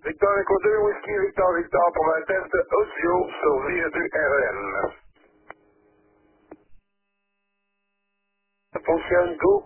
Victor Echo 2, Whisky, Victor, Victor pour un test audio sur VE2REM. Ça fonctionne, go.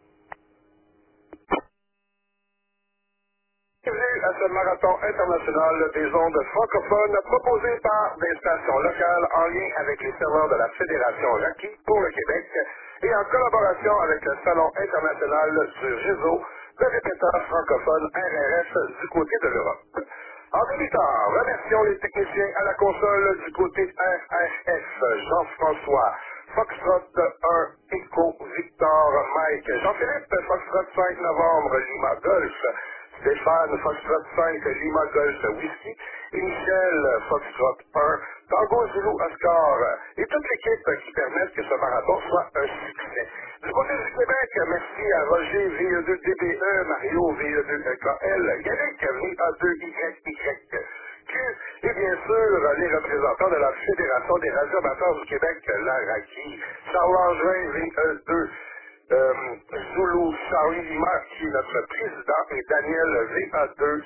Bienvenue à ce marathon international des ondes francophones proposé par des stations locales en lien avec les serveurs de la Fédération Raki pour le Québec et en collaboration avec le Salon international du réseau de répéteurs francophones RRF du côté de l'Europe. En débutant, remercions les techniciens à la console du côté RRF, Jean-François, Foxtrot 1, Echo, Victor, Mike, Jean-Philippe, Foxtrot 5 novembre, Lima Golf, Stéphane, Foxtrot 5, Lima Golf, Whisky, et Michel, Foxtrot 1, Tango Zulu Oscar, et toute l'équipe qui permettent que ce marathon soit un succès. Du côté du Québec, merci à Roger, VE2DBE, Mario, VE2KL, Yannick, VA2YYQ, et bien sûr, les représentants de la Fédération des radioamateurs du Québec, la RACI, Charles Langevin, VE2, Zulu Charlie Lima, qui est notre président, et Daniel VA2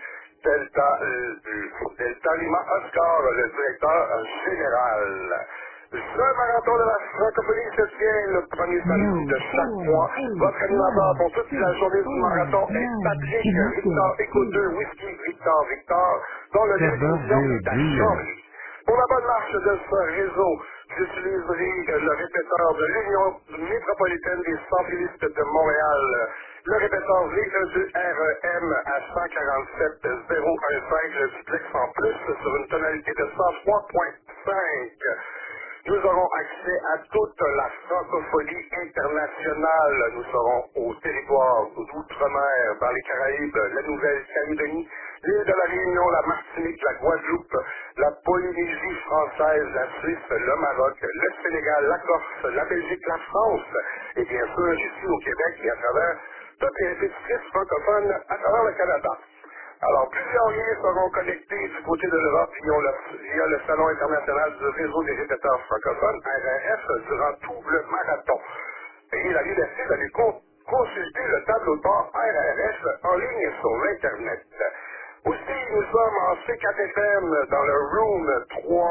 Delta Lima Oscar, le directeur général. Ce marathon de la francophonie se tient le premier samedi de chaque mois. Votre animateur pour toute la journée du marathon est Patrick Victor Echo 2 Whisky Victor Victor, dont le début d'émission est à Chambly. Pour la bonne marche de ce réseau, j'utiliserai le répéteur de l'Union métropolitaine des centrilistes de Montréal, le répéteur VE2REM à 147 015, le duplex en plus sur une tonalité de 103.5. Nous aurons accès à toute la francophonie internationale. Nous serons au territoire d'outre-mer, dans les Caraïbes, la Nouvelle-Calédonie, l'île de la Réunion, la Martinique, la Guadeloupe, la Polynésie française, la Suisse, le Maroc, le Sénégal, la Corse, la Belgique, la France, et bien sûr ici au Québec et à travers toutes les répétitrices francophones à travers le Canada. Alors, plusieurs liens seront connectés du côté de l'Europe via le Salon international du réseau des répéteurs francophones, RRF, durant tout le marathon. Et la liberté d'aller consulter le tableau de bord RRF en ligne sur l'Internet. Aussi, nous sommes en C4FM dans le Room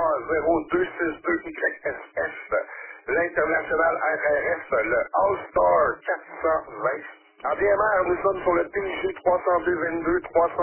30262YSF, l'international RRF, le All-Star 420. En DMR, nous sommes sur le TG 302-22,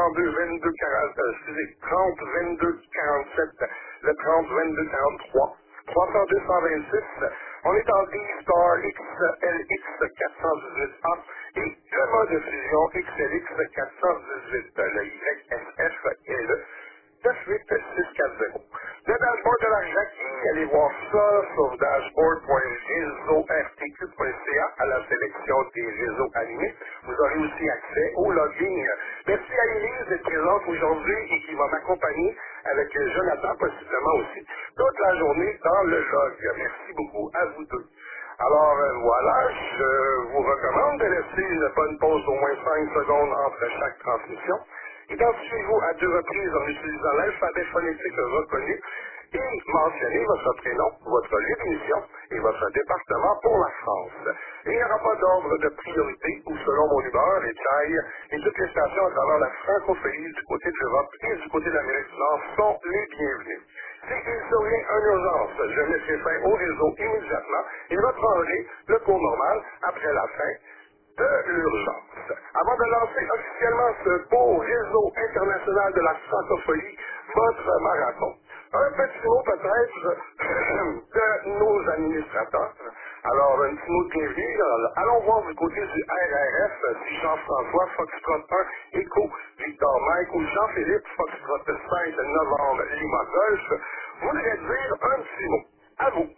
30-22-47, le 30-22-43, 302-126. On est en D-Star XLX 418A et le mode de fusion XLX 418, le YSF et le 98640. Le dashboard de la Jackie, allez voir ça sur dashboard.réseaurtq.ca à la sélection des réseaux animés. Vous aurez aussi accès au login. Merci à Élise d'être présente aujourd'hui et qui va m'accompagner avec Jonathan possiblement aussi toute la journée dans le log. Merci beaucoup à vous deux. Alors voilà, je vous recommande de laisser une bonne pause d'au moins 5 secondes entre chaque transmission. Identifiez-vous à 2 reprises en utilisant l'alphabet phonétique reconnu et mentionnez votre prénom, votre lieu d'émission et votre département pour la France. Il n'y aura pas d'ordre de priorité où, selon mon humeur et taille, et toutes les stations à travers la francophonie du côté de l'Europe et du côté de l'Amérique du Nord sont les bienvenus. Si il survient une urgence, je mettrai fin au réseau immédiatement et reprendrai le cours normal après la fin de l'urgence. Avant de lancer officiellement ce beau réseau international de la francophonie, votre marathon, un petit mot peut-être de nos administrateurs. Alors, un petit mot de bienvenue. Allons voir du côté du RRF si Jean-François Foxtrot 1, Echo, Victor Mike ou Jean-Philippe Foxtrot 5 novembre, Lima Golf, voudrait dire un petit mot. À vous.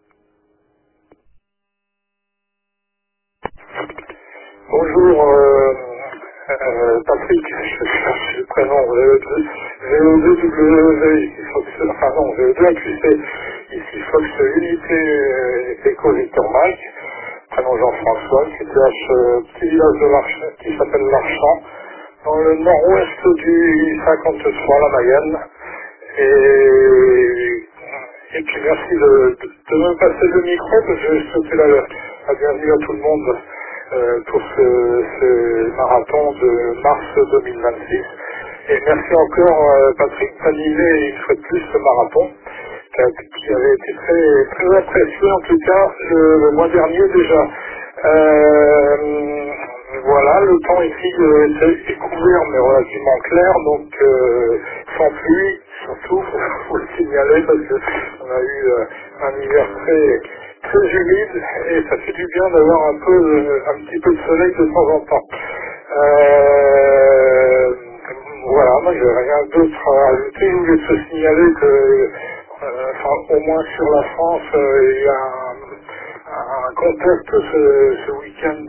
Bonjour, Patrick, je cherche le prénom VO2W, enfin non, VO2QC, ici Fox Unité Echo Victor Mike, prénom Jean-François, qui était à ce petit village de Marchand, qui s'appelle Marchand, dans le nord-ouest du 53, la Mayenne, et puis merci de me passer le micro, parce que je souhaitais la bienvenue à tout le monde pour ce marathon de mars 2026. Et merci encore Patrick d'animer une fois de plus ce marathon qui avait été très, très apprécié en tout cas le mois dernier déjà. Voilà, le temps ici est couvert mais relativement clair, donc sans pluie, surtout, faut le signaler parce qu'on a eu un hiver très, très humide et ça fait du bien d'avoir un petit peu de soleil de temps en temps. Voilà, moi j'ai rien d'autre à ajouter. Je voulais te signaler que, au moins sur la France, il y a un contest ce week-end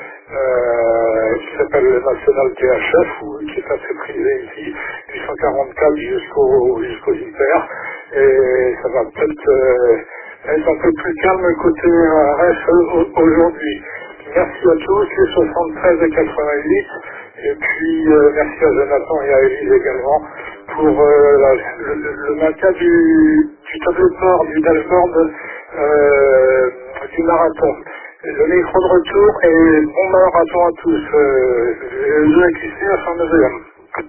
qui s'appelle le National THF, qui est assez prisé ici, du 144 jusqu'au Hyper, et ça va peut-être être un peu plus calme côté RF aujourd'hui. Merci à tous, les 73 et 88, et puis merci à Jonathan et à Élise également pour le maintien du tableau de bord, du dashboard du marathon. Le micro de retour et bon marathon à tous. Je vais acquiescer à Saint-Neuve.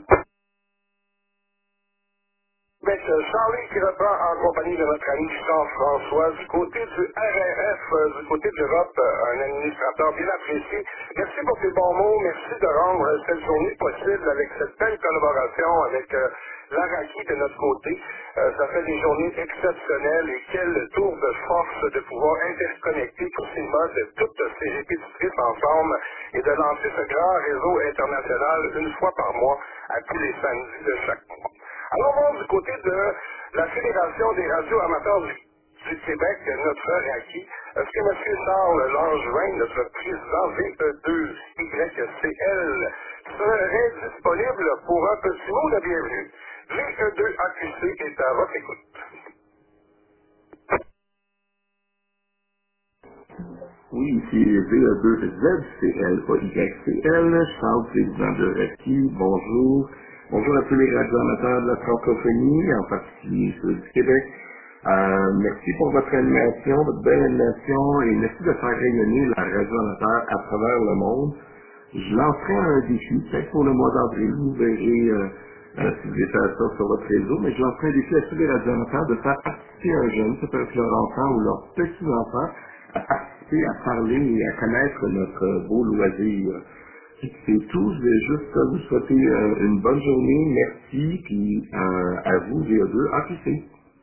Charlie qui reprend en compagnie de notre ami Jean-François du côté du RRF, du côté de l'Europe, un administrateur bien apprécié. Merci pour tes bons mots, merci de rendre cette journée possible avec cette belle collaboration avec l'Araki de notre côté. Ça fait des journées exceptionnelles et quel tour de force de pouvoir interconnecter tous ces modes, toutes ces répétitrices ensemble et de lancer ce grand réseau international une fois par mois à tous les samedis de chaque mois. Alors, on va du côté de la Fédération des radios amateurs du Québec, notre RACI. Est-ce que M. Charles Langevin, notre président VE2YCL, serait disponible pour un petit mot de bienvenue? VE2AQC est à votre écoute. Oui, ici VE2ZCL, pas YCL, Charles, président de RACI, bonjour. Bonjour à tous les radioamateurs de la francophonie, en particulier ceux du Québec. Merci pour votre animation, votre belle animation, et merci de faire rayonner la radio amateur à travers le monde. Je lancerai un défi, peut-être pour le mois d'avril, vous verrez si vous voulez faire ça sur votre réseau, mais je lancerai un défi à tous les radioamateurs de faire participer un jeune, ça peut être leur enfant ou leur petit-enfant, à participer, à parler et à connaître notre beau loisir. C'est tout, je vais juste vous souhaiter une bonne journée, merci, puis à vous, VE2, AQC.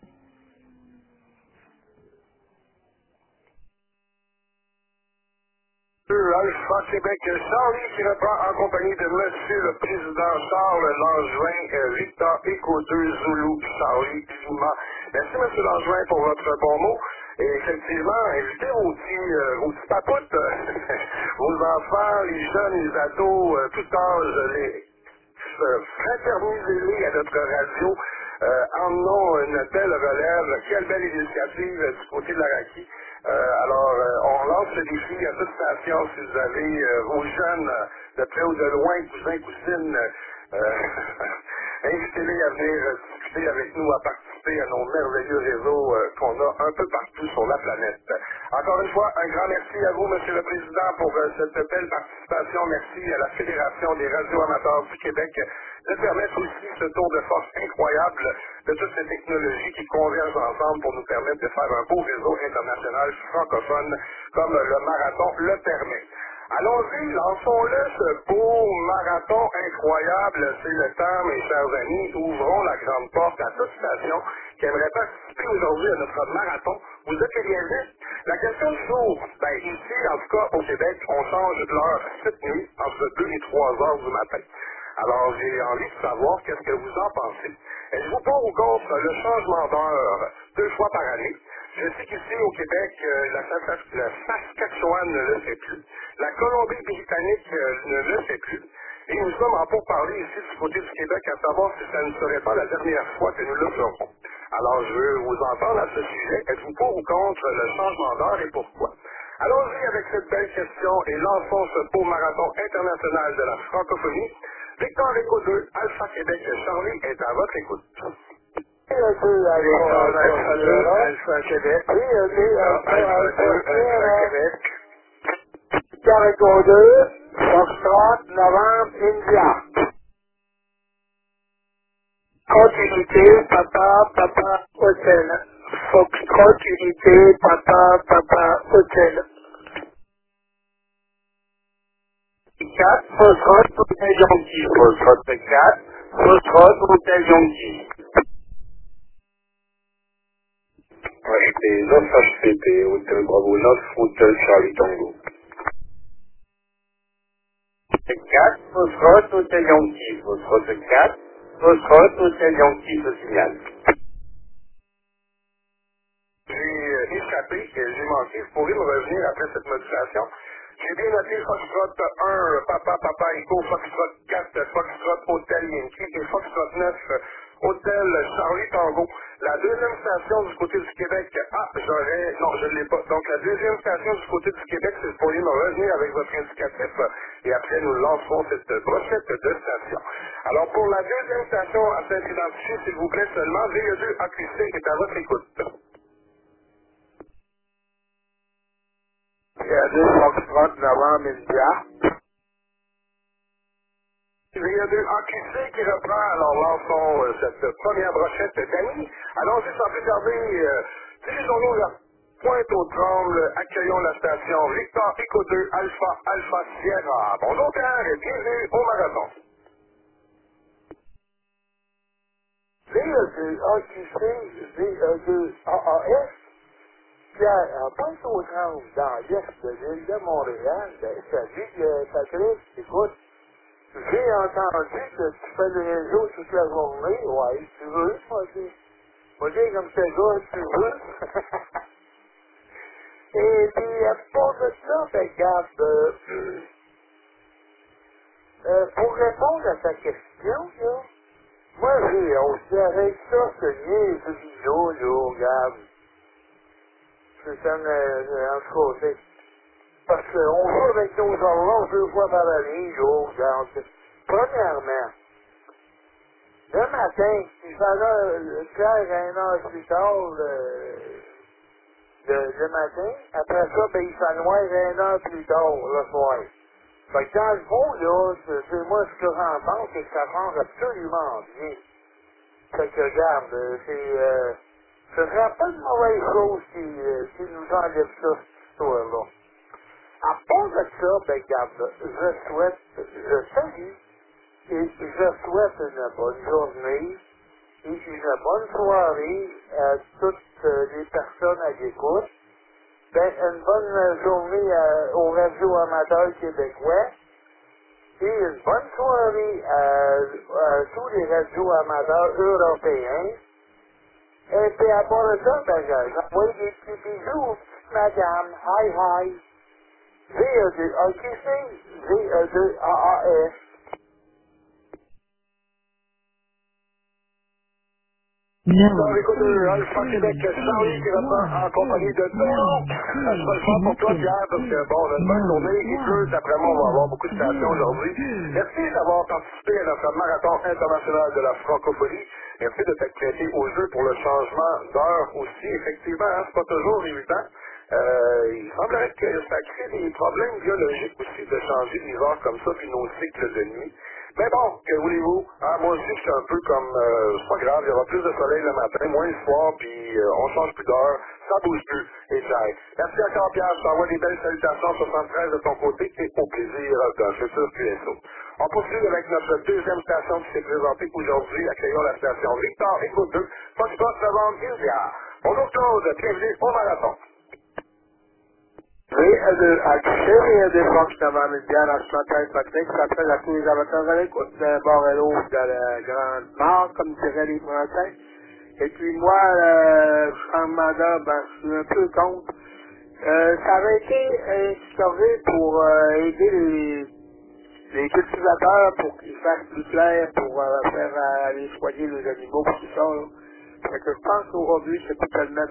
Alpha Québec, Charlie qui reprend en compagnie de Monsieur le Président Charles Langevin, Victor Echo 2 Zulu, Charlie Lima. Merci Monsieur Langevin pour votre bon mot. Et effectivement, invitez vos petits papoutes, vos enfants, les jeunes, les ados, tout âge, fraternisez-les à notre radio. Emmenons une belle relève. Quelle belle initiative du côté de l'Araki. On lance le défi à toute station si vous avez vos jeunes de près ou de loin, cousins, cousines, invitez-les à venir discuter avec nous, à participer à nos merveilleux réseaux qu'on a un peu partout sur la planète. Encore une fois, un grand merci à vous, Monsieur le Président, pour cette belle participation. Merci à la Fédération des radios amateurs du Québec de permettre aussi ce tour de force incroyable de toutes ces technologies qui convergent ensemble pour nous permettre de faire un beau réseau international francophone comme le marathon le permet. Allons-y, lançons-le, ce beau marathon incroyable. C'est le temps, mes chers amis. Ouvrons la grande porte à toute station qui aimerait participer aujourd'hui à notre marathon. Vous êtes les bienvenus. La question du jour, ici, en tout cas, au Québec, on change l'heure cette nuit, entre 2 et 3 heures du matin. Alors, j'ai envie de savoir qu'est-ce que vous en pensez. Êtes-vous pour ou contre le changement d'heure 2 fois par année? Je sais qu'ici, au Québec, la Saskatchewan ne le fait plus. La Colombie-Britannique ne le fait plus. Et nous sommes en pourparlers ici du côté du Québec à savoir si ça ne serait pas la dernière fois que nous le ferons. Alors, je veux vous entendre à ce sujet. Êtes-vous pour ou contre le changement d'heure et pourquoi? Allons-y avec cette belle question et lançons ce beau marathon international de la francophonie. Victor Echo 2, Alpha Québec, Charlie est à votre écoute. Alpha Québec. Alpha Québec. Carico 2, Foxtrot, Novembre, India. Continuité, papa, papa, hôtel. Foxtrot, unité, papa, papa, hôtel. 4, Foxtrot, hôtel Yankee. Foxtrot 4, Foxtrot, hôtel Yankee. Arrêtez 9 HCP, Hôtel Bravo 9, Hôtel Charlie Tango. 4, Foxtrot, hôtel Yankee. Foxtrot 4, Foxtrot, hôtel Yankee se signale. J'ai échappé, j'ai manqué. Vous pourrez me revenir après cette modification. J'ai bien noté Foxtrot 1, Papa, Papa, Echo, Foxtrot 4, Foxtrot, Hôtel Yankee et Foxtrot 9, Hôtel Charlie Tango. La deuxième station du côté du Québec, non, je ne l'ai pas. Donc la deuxième station du côté du Québec, c'est vous pourriez me revenir avec votre indicatif et après nous lancerons cette brochette de stations. Alors pour la deuxième station à s'être identifiée, s'il vous plaît seulement, VE2 AQC est à votre écoute. Il y a 2 Foxtrot, novembre, India. Il y a 2 AQC qui reprend, alors lançons cette première brochette d'Annie. Allons-y sans plus tarder, dirigeons-nous la pointe au tremble, accueillons la station Victor Echo 2 Alpha Alpha Sierra. Bonjour Pierre et bienvenue au marathon. VE2 AQC, VE2 AAS. Pierre, en pointe au tremble dans l'est de l'île de Montréal, salut Patrick, écoute, j'ai entendu que tu fais le réseau toute la journée. Ouais, tu veux, moi aussi. Moi, dire comme ce gars, tu veux. Et puis, à propos de ça, ben, regarde, pour répondre à ta question, là, moi, j'ai aussi avec ça, ce niaise-là, là, regarde. C'est comme, en tout cas, parce qu'on joue avec nos horloges 2 fois par année, là, regarde. Premièrement, le matin, il fallait faire 1 heure plus tard le matin. Après ça, ben, il fait noir 1 heure plus tard le soir. Fait que dans le fond, là, c'est moi ce que j'en pense, c'est que ça change absolument bien. Fait que regarde, ce serait pas une mauvaise chose qui nous enlève ça, cette histoire-là. À part de ça, ben, regarde, je salue et je souhaite une bonne journée et une bonne soirée à toutes les personnes à l'écoute. Ben, une bonne journée aux radios amateurs québécois et une bonne soirée à tous les radios amateurs européens. Et puis à part de ça, ben, j'envoie des petits bisous aux petites madames. Hi, hi. VE2 AQC, VE2 AAS. Alors, écoute, Alpha Québec, Charlie qui reprend en compagnie de Toulon. Je vais le faire pour toi, Pierre, parce que, bon, on a une bonne journée. Il pleut, d'après moi, on va avoir beaucoup de stations aujourd'hui. Merci d'avoir participé à notre marathon international de la francophonie. Merci de t'être prêté au jeu pour le changement d'heure aussi. Effectivement, hein, c'est pas toujours évident. Il semblerait que ça crée des problèmes biologiques aussi de changer les heures comme ça, puis nos cycles de nuit. Mais bon, que voulez-vous? Ah, moi aussi, je suis un peu comme, c'est pas grave, il y aura plus de soleil le matin, moins le soir, puis on change plus d'heure, ça bouge plus, et ça aide. Merci encore, Pierre, je t'envoie des belles salutations 73 de ton côté, et au plaisir d'un futur QSO. On poursuit avec notre deuxième station qui s'est présentée aujourd'hui, accueillons la station Victor Écoute 2, Foxtrot Novembre India. Bonjour Claude, bienvenue au marathon. VE2 AQC, VE2 Fox Novembre Indiana, je m'appelle Patrick, ça s'appelle à tous les amateurs à l'écoute de Borello de la Grande Mort, comme diraient les Français. Et puis moi, changement d'heure, ben, je suis un peu contre. Ça avait été instauré pour aider les cultivateurs pour qu'ils fassent plus clair, pour faire aller soigner les animaux, tout ça. Là. Fait que je pense qu'aujourd'hui, c'est plus tellement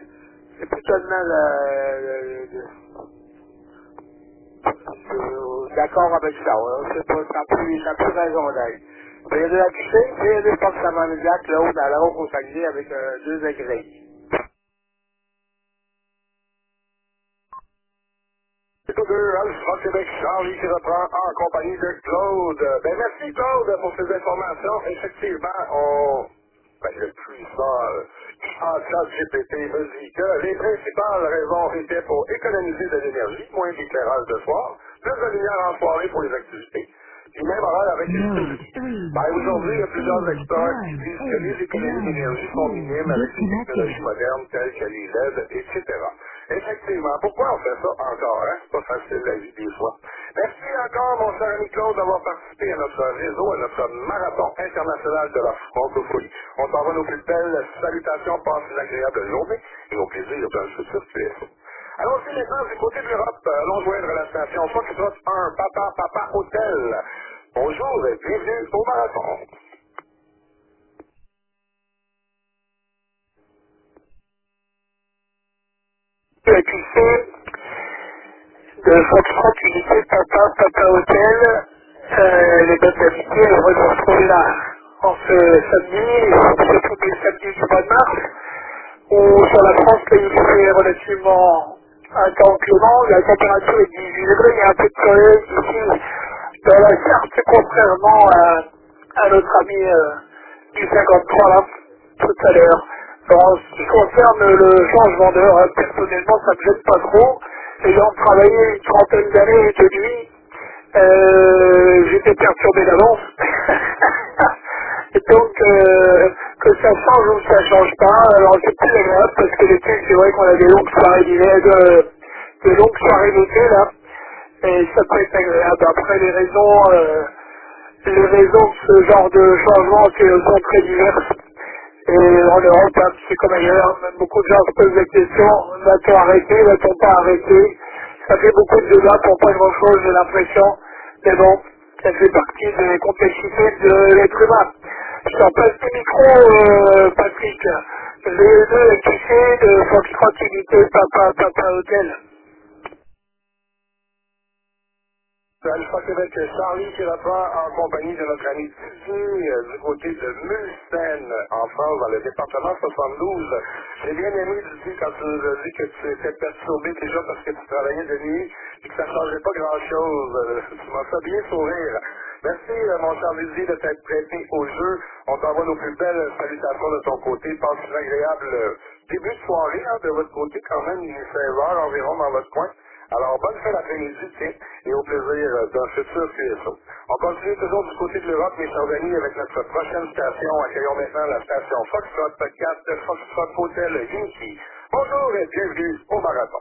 d'accord avec ça. Hein. C'est pas, ça a plus raison d'être. Il y a de la QC, il y a des forces ammoniaques, l'autre à l'autre au Saguenay avec 2 degrés. C'est tous deux, Alpha Québec, Charlie qui reprend en compagnie de Claude. Ben merci Claude pour ces informations. Effectivement, le puissant chat GPT me dit que les principales raisons étaient pour économiser de l'énergie, moins d'éclairage de soir, plus de lumière en soirée pour les activités, puis même horaire avec les ben, aujourd'hui, il y a plusieurs experts qui disent que les économies d'énergie sont minimes avec les technologies modernes telles que les LED, etc. Effectivement, pourquoi on fait ça encore, hein? C'est pas facile la vie des fois. Merci encore, mon cher ami Claude, d'avoir participé à notre réseau, à notre marathon international de la francophonie. On s'en va nos plus belles salutations, passe une agréable journée et au plaisir d'un futur QSO. Allons-y maintenant du côté de l'Europe. Allons joindre la station Foxtrot 1, Papa Hôtel. Bonjour et bienvenue au marathon. La QC de Foxtrot unité Papa Hôtel, les bonnes amitiés, heureux de vous retrouver là en ce samedi, c'est tous les samedis du mois de mars, où sur la France, il fait relativement un temps clément, la température est 18 degrés, il y a un peu de soleil ici dans la carte, contrairement à notre ami du 53 là, tout à l'heure. En ce qui concerne le changement d'heure, personnellement, ça ne me gêne pas trop. Ayant travaillé une trentaine d'années de nuit, j'étais perturbé d'avance. Et donc, que ça change ou que ça change pas, alors c'est plus agréable parce que l'été, c'est vrai qu'on a des longues soirées d'hiver, de longues soirées d'été, là. Et ça peut être agréable. Après, les raisons de ce genre de changement sont très diverses. Et en Europe, hein, c'est comme ailleurs, même beaucoup de gens se posent la question, va-t-on arrêter, va-t-on pas arrêter? Ça fait beaucoup de débats pour pas grand-chose, j'ai l'impression. Mais bon, ça fait partie des complexités de l'être humain. Je t'en passe le micro, Patrick. V2 QC de Foxtrot Unité Papa Hôtel. Alpha Québec, Charlie qui reprend en compagnie de notre ami Didier du côté de Mulsanne, en France, dans le département 72. J'ai bien aimé, Didier, quand tu nous as dit que tu étais perturbé déjà parce que tu travaillais de nuit et que ça ne changeait pas grand-chose. Tu m'as fait bien sourire. Merci, mon cher Didier, de t'être prêté au jeu. On t'envoie nos plus belles salutations de ton côté. Passe une agréable début de soirée, hein, de votre côté, quand même, il est 16 heures environ dans votre coin. Alors, bonne fin d'après-midi, tiens, et au plaisir d'un futur QSO. On continue toujours du côté de l'Europe, mes chers amis, avec notre prochaine station. Accueillons maintenant la station Foxtrot 4 de Foxtrot Hotel Unity. Bonjour et bienvenue au marathon.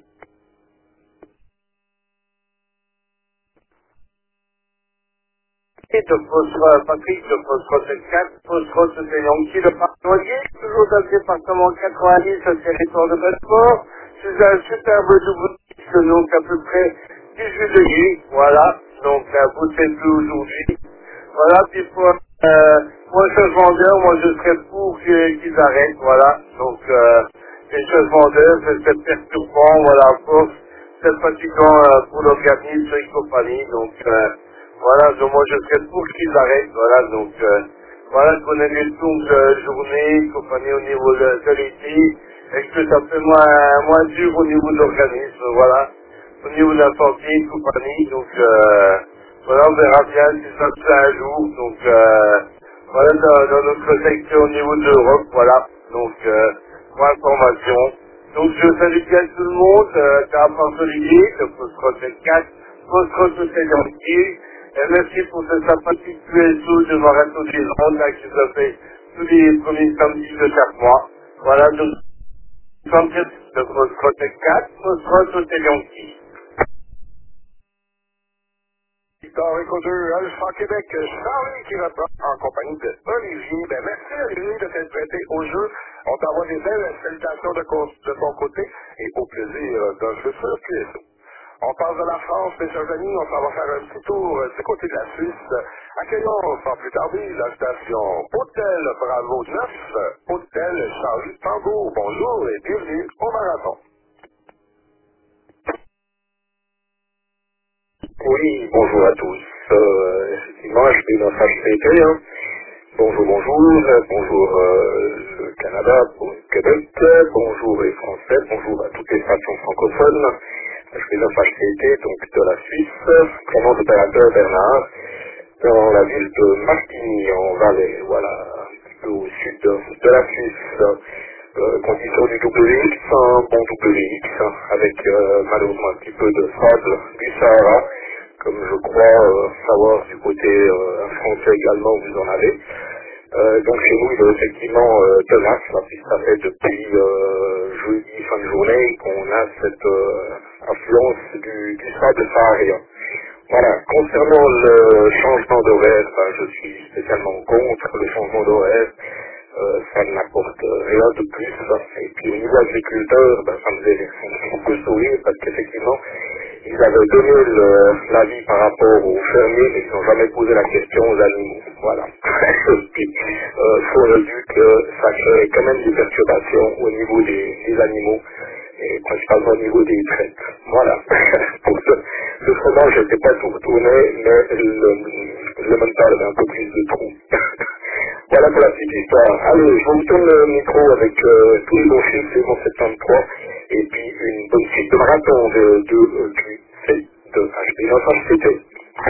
De Patrick de Foxtrot 4, Foxtrot de Yankee de Parnoyer, toujours dans le département 90, au territoire de Belfort. C'est un superbe double donc à peu près 18 degrés, voilà, donc vous êtes plus aujourd'hui. Voilà, puis pour moi, changement d'heure, moi je serais pour qu'ils arrêtent, voilà, donc les changements d'heure, c'est perturbant, voilà, pour c'est fatigant pour l'organisme et compagnie, donc voilà, donc moi je serais pour qu'ils arrêtent, voilà, donc voilà, qu'on ait des longues journées, compagnie au niveau de l'été, et que ça fait moins dur au niveau de l'organisme, voilà, au niveau de la santé et compagnie, donc voilà, on verra bien si ça se fait un jour, donc voilà, dans notre secteur au niveau de l'Europe, voilà, donc pour information. Donc je salue bien tout le monde, Carapaz Olivier, de Foxtrot 4, Foxtrot Yankee, et merci pour cette sympathique QSO de Marathon des Landes, là, qui se fait tous les premiers samedis de chaque mois. Voilà, donc de Foxtrot 4, Foxtrot Yankee. Victor Eco 2, Alpha Québec, Charlie qui reprend en compagnie de Olivier. Ben, merci Olivier de t'être prêté au jeu. On t'envoie des belles salutations de ton côté et au plaisir d'un futur QSO. On passe de la France, mes chers amis, on s'en va faire un petit tour du côté de la Suisse. Accueillons sans plus tarder la station Hôtel Bravo 9, Hôtel Charlie Tango. Bonjour et bienvenue au marathon. Oui, bonjour à tous. Effectivement, je suis dans HPT. Hein. Bonjour le Canada, pour le Québec, bonjour les Français, bonjour à toutes les stations francophones. HB9HCT, donc de la Suisse, prénom d'opérateur Bernard, dans la ville de Martigny, en Valais, voilà, un petit peu au sud de la Suisse. Condition du WX, un bon WX, avec malheureusement un petit peu de sable du Sahara, comme je crois savoir du côté français également vous en avez. Donc chez nous, il est effectivement tenace, puisque ça fait depuis jeudi fin de journée qu'on a cette affluence du sable saharien. Voilà, concernant le changement d'horaire, je suis spécialement contre le changement d'horaire. Ça n'apporte rien de plus. Et puis au niveau agriculteur, ça me faisait beaucoup sourire parce qu'effectivement, ils avaient donné l'avis par rapport aux fermiers, mais ils n'ont jamais posé la question aux animaux. Voilà. Puis, faut dire que ça crée quand même des perturbations au niveau des animaux, et principalement au niveau des traites. Voilà. Pour ce fromage, je n'étais pas tout retourné, mais le mental avait un peu plus de trous. Voilà pour la petite histoire. Allez, je vous tourne le micro avec tous les bons chiffres, c'est bon 73, et puis une bonne suite de marathon de HB9HCT.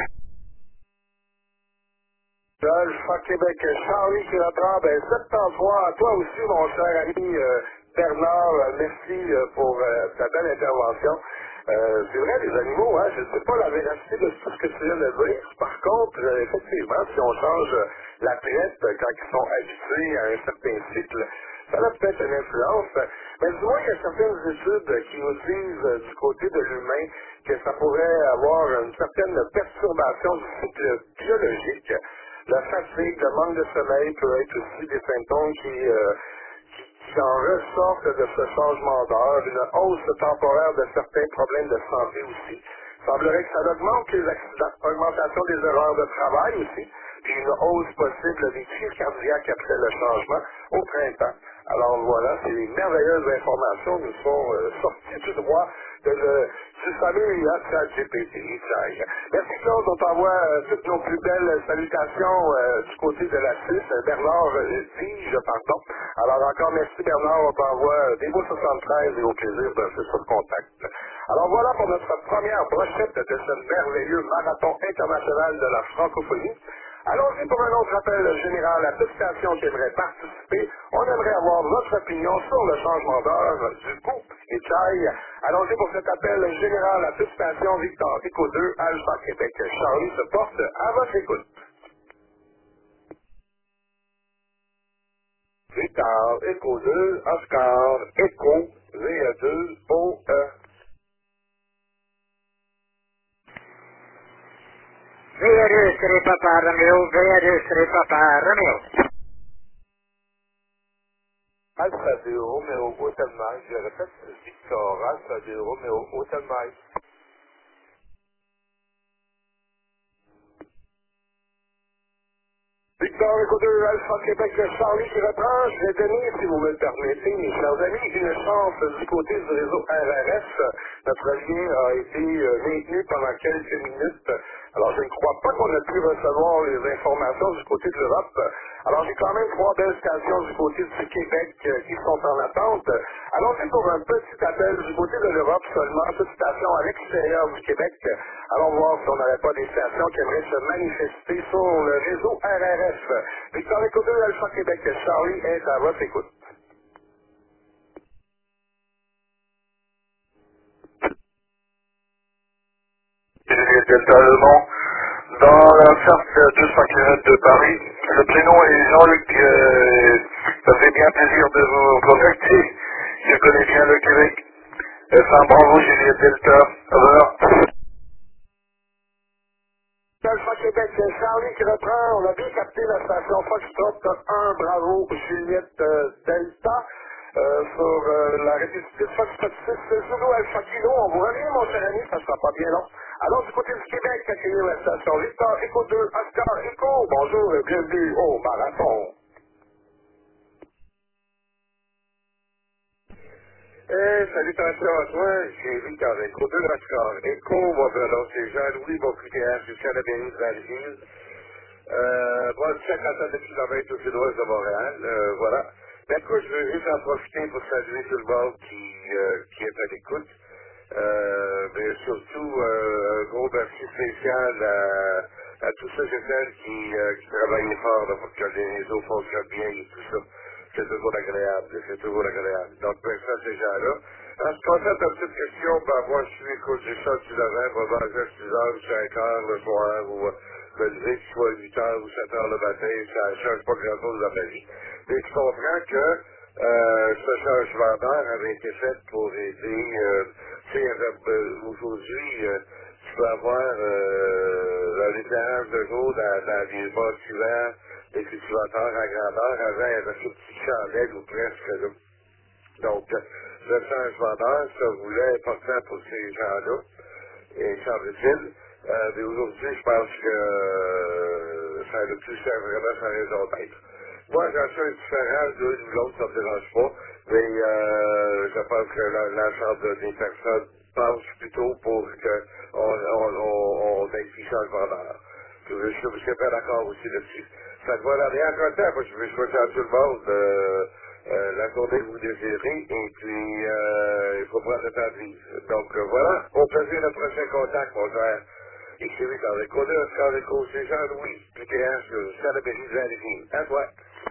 Alpha Québec, Charlie qui reprend, 73 à toi aussi, mon cher ami Bernard, merci pour ta belle intervention. C'est vrai, les animaux, hein, je ne sais pas la véracité de tout ce que tu viens de dire. Par contre, effectivement, si on change la traite quand ils sont habitués à un certain cycle, ça a peut-être une influence. Mais du moins, il y a certaines études qui nous disent du côté de l'humain que ça pourrait avoir une certaine perturbation du cycle biologique. La fatigue, le manque de sommeil peut être aussi des symptômes qui en ressortent de ce changement d'heure, une hausse temporaire de certains problèmes de santé aussi. Il semblerait que ça augmente les accidents, augmentation des erreurs de travail aussi, puis une hausse possible des crises cardiaques après le changement au printemps. Alors voilà, ces merveilleuses informations nous sont sorties du droit du fameux ChatGPT. Merci Claude, on t'envoie toutes nos plus belles salutations du côté de la Suisse. Bernard dis-je, pardon. Alors encore merci Bernard, on t'envoie des beaux 73 et au plaisir de ce contact. Alors voilà pour notre première brochette de ce merveilleux marathon international de la francophonie. Allons-y pour un autre appel général à toute station qui aimerait participer. On aimerait avoir votre opinion sur le changement d'heure du couple et Chai. Allons-y pour cet appel général à toute station Victor Echo 2, Alpha Québec. Charlie se porte à votre écoute. Victor Echo 2, Oscar Echo, VE2, OE. VE2, c'est Papa Romeo, VE2, c'est Papa Romeo. Alpha 2, Romeo, Hotel Mike, je répète, Victor, Alpha 2, Romeo, Hotel Mike. Victor Echo 2, Alpha Québec, Charlie qui reprend. Je vais donner, si vous me le permettez, mes chers amis, une chance du côté du réseau RRS. Notre lien a été maintenu pendant quelques minutes. Alors, je ne crois pas qu'on a pu recevoir les informations du côté de l'Europe. Alors, j'ai quand même 3 belles stations du côté du Québec qui sont en attente. Allons-y pour un petit appel du côté de l'Europe seulement, toute station à l'extérieur du Québec. Allons voir si on n'aurait pas des stations qui aimeraient se manifester sur le réseau RRS. Victor Echo 2, Alpha Québec, Charlie est à votre écoute. Delta allemand, dans la Sarthe 200 km de Paris. Le prénom est Jean-Luc. Ça fait bien plaisir de vous contacter. Je connais bien le Québec. Enfin, bravo Juliette Delta. Au revoir. Alpha Québec, Charlie qui reprend. On a bien capté la station Foxtrot 1, bravo Juliette Delta. Sur la répétition Foxtrot 6, Zulu Alpha Kilo. On vous revient, mon cher ami, ça ne sera pas bien long. Alors, du côté du Québec, accueillir la station Victor Echo 2, Oscar Echo. Bonjour et bienvenue au marathon. Salutations à toi, j'ai Victor Echo 2, Oscar Echo. Mon prénom c'est Jean-Louis, mon QTR jusqu'à la mairie de Valville. Moi, je suis à de kilomètres au sud-ouest de Montréal. Voilà. Mais écoute, je veux juste en profiter pour saluer tout le monde qui est à l'écoute. Mais surtout, un gros merci spécial à tous ceux et celles qui travaillent fort là, pour que les eaux fonctionnent bien et tout ça. C'est toujours agréable, c'est toujours agréable. Donc, merci à ces gens-là. En ce qui concerne ta petite question, ben, moi, je suis écoute, j'ai ça du levin, probablement à 6h ou 5h le soir, ou me lever, qu'il soit 8h ou 7h le matin, ça ne change pas grand-chose dans ma vie. Mais tu comprends que ce changement d'heure avait été fait pour aider, tu sais, aujourd'hui, tu peux avoir un éclairage de jour dans les bâtiments, des cultivateurs à grandeur. Avant, il y avait ce petit chandelle ou presque là. Donc, le changement d'heure, ça voulait important pour ces gens-là, et semble-t-il. Mais aujourd'hui, je pense que ça a le plus vraiment sa raison d'être. Moi, j'en suis indifférent, l'une ou l'autre, ça me dérange pas, mais je pense que l'ensemble des personnes pense plutôt pour qu'on ait ce changement d'heure. Je suis pas d'accord aussi là-dessus. Ça te va dans les entre-temps, moi je vais souhaiter à tout le monde la journée que vous désirez, et puis il faut prendre le temps de vivre. Donc voilà, au plaisir le prochain contact, mon cher. Écrivez dans les codes, dans les codes, c'est Jean-Louis, puis sur Salaberry de Valérine. À toi.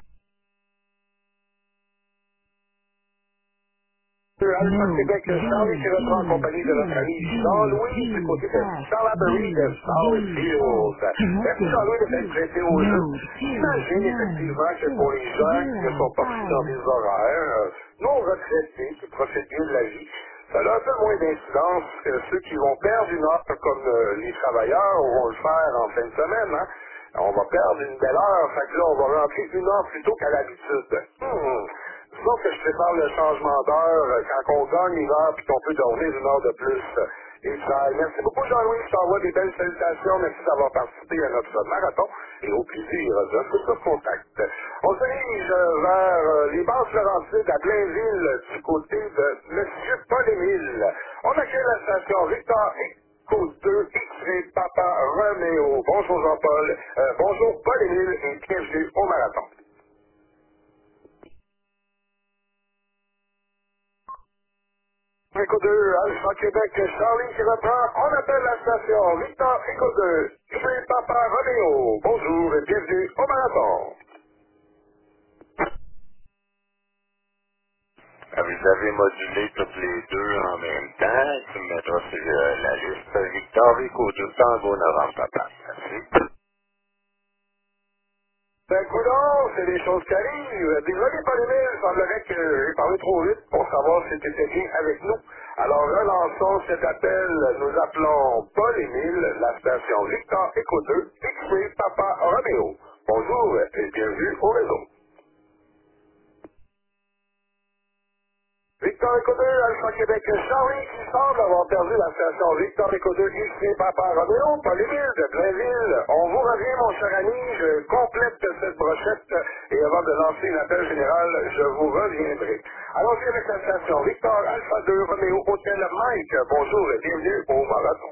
Alpha Québec, Charlie qui reprend en compagnie de notre ami Jean-Louis du côté de Salaberry de Southfield. Merci Jean-Louis de s'être prêté au jeu. J'imagine effectivement que pour les gens qui ne sont pas pris dans des horaires, non retraités, qui profitent bien de la vie, ça a un peu moins d'incidence que ceux qui vont perdre une heure comme les travailleurs vont le faire en fin de semaine. Hein? On va perdre une belle heure, fait que là, on va rentrer une heure plus tôt qu'à l'habitude. Sauf que je prépare le changement d'heure quand on gagne une heure puis qu'on peut dormir une heure de plus. Et ça, merci beaucoup Jean-Louis, je t'envoie des belles salutations, merci d'avoir participé à notre marathon et au plaisir de futur contact. On se dirige vers les bases Laurentides à Blainville du côté de M. Paul-Émile. On accueille la station Victor Éco 2 X-Ray Papa Roméo. Bonjour Jean-Paul, bonjour Paul-Émile et bienvenue au marathon. Éco 2, Alpha Québec, Charlie qui reprend, on appelle la station Victor Éco 2, c'est Papa Roméo. Bonjour et bienvenue au marathon. Vous avez modulé toutes les deux en même temps. Tu me mettras sur la liste. Victor Éco 2, Tango Novembre, papa. Merci. Ben, coudonc, c'est des choses qui arrivent. Désolé, Paul-Émile, il semblerait que j'ai parlé trop vite pour savoir si tu étais bien avec nous. Alors, relançons cet appel. Nous appelons Paul-Émile, la station Victor Éco 2, X-Ray Papa Roméo. Bonjour et bienvenue au réseau. Victor Éco 2, Alpha Québec, Charlie qui semble avoir perdu la station Victor Éco 2, X-Ray Papa Roméo, Paul-Émile de Blainville. On vous revient, mon cher ami, je complète cette brochette et avant de lancer une appel général, je vous reviendrai. Allons-y avec la station Victor Alpha 2 Roméo Hôtel Mike. Bonjour et bienvenue au marathon.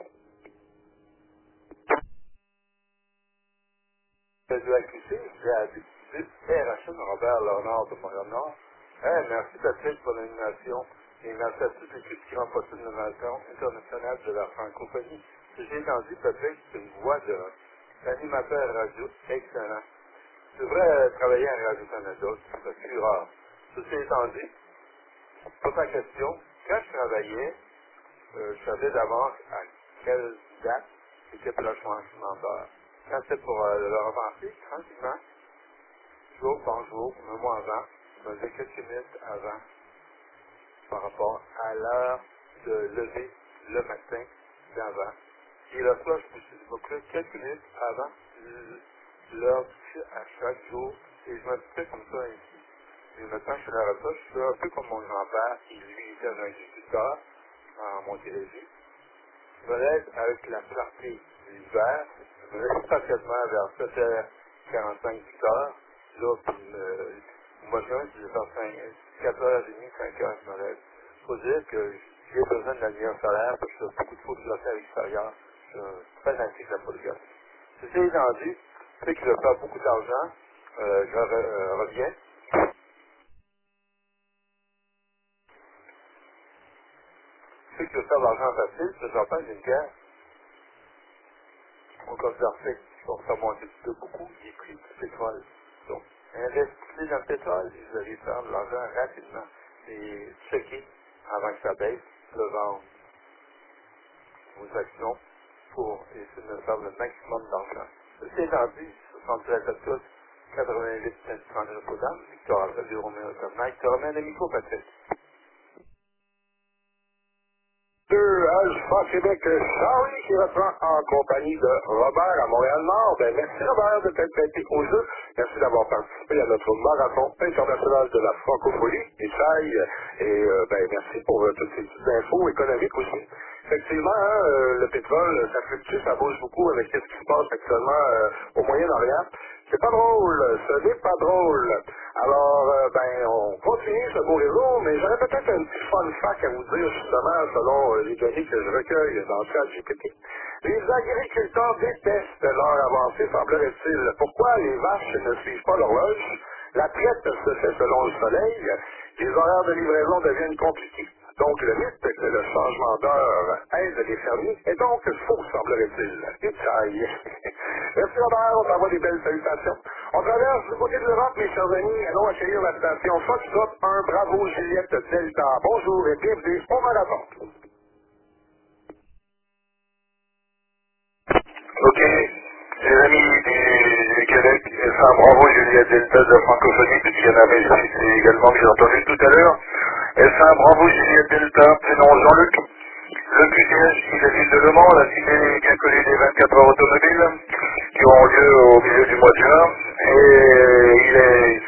De la QC, j'ai à RHN Robert Léonard de Montréal-Nord. Merci Patrick pour l'animation et merci à toute l'équipe qui rend possible l'animation internationale de la francophonie. J'ai entendu, Patrick, c'est une voix d'animateur radio excellent. Tu devrais travailler à Radio-Canada, c'est plus rare. Ceci étant dit, pour ta question, quand je travaillais, je savais d'avance à quelle date c'était pour le changement d'heure. Quand c'était pour le repenser, tranquillement, jour par jour, un mois avant, je me faisais quelques minutes avant par rapport à l'heure de lever le matin d'avant. Et le soir, je me couchais quelques minutes avant l'heure à chaque jour et je me fais comme ça ainsi. Et maintenant, je suis à la retraite, je suis un peu comme mon grand-père, qui lui était un agriculteur en Montérégie. Je me lève avec la clarté de l'hiver, je me lève parfaitement vers 7h45, 8h. Là, au mois de juin, je vais faire 4h30, 5h, je me lève. Il faut dire que j'ai besoin de la lumière solaire parce que je fais beaucoup de photographies à l'extérieur. Je suis très actif à la photographie. Ceci étant dit, c'est que je perds beaucoup d'argent. Je reviens. Ce qui veut faire de l'argent facile, présentement, il y a une guerre. On considère qu'on remonte de beaucoup les prix du pétrole. Donc, investissez dans le pétrole, vous allez faire de l'argent rapidement. Et checker avant que ça baisse, le vendre vos actions pour essayer de faire le maximum d'argent. Ceci étant dit, 73 à tous, 88 30 Notre-Dame, Victor Alpha du Roméo Mike, tu remets le micro, Patrick. Alpha Québec, Charlie qui reprend en compagnie de Robert à Montréal-Nord. Ben, merci Robert de t'être prêté au jeu. Merci d'avoir participé à notre marathon international de la francophonie. Ben, merci pour toutes ces petites infos économiques aussi. Effectivement, hein, le pétrole, ça fluctue, ça bouge beaucoup avec ce qui se passe actuellement au Moyen-Orient. C'est pas drôle, ce n'est pas drôle. Alors, on continue ce beau réseau, mais j'aurais peut-être un petit fun fact à vous dire, justement, selon les données que je recueille dans le ChatGPT. Les agriculteurs détestent l'heure avancée, semblerait-il. Pourquoi les vaches ne suivent pas l'horloge? La traite se fait selon le soleil. Les horaires de livraison deviennent compliqués. Donc, le mythe que le changement d'heure aide les fermiers est donc faux, semblerait-il. Et ça y est. Merci Robert, on t'envoie des belles salutations. On traverse du côté de l'Europe, mes chers amis. Allons accueillir la station Foxtrot 1, Bravo Juliette Delta. Bonjour et bienvenue au marathon. Ok, les amis du Québec, enfin bravo Juliette Delta de la francophonie, puis il y en avait également que j'ai entendu tout à l'heure. Enfin bravo Juliette Delta, prénom Jean-Luc. Le QTH, c'est la ville de Le Mans, la cité bien connue des 24 heures automobiles, qui auront lieu au milieu du mois de juin. Et il est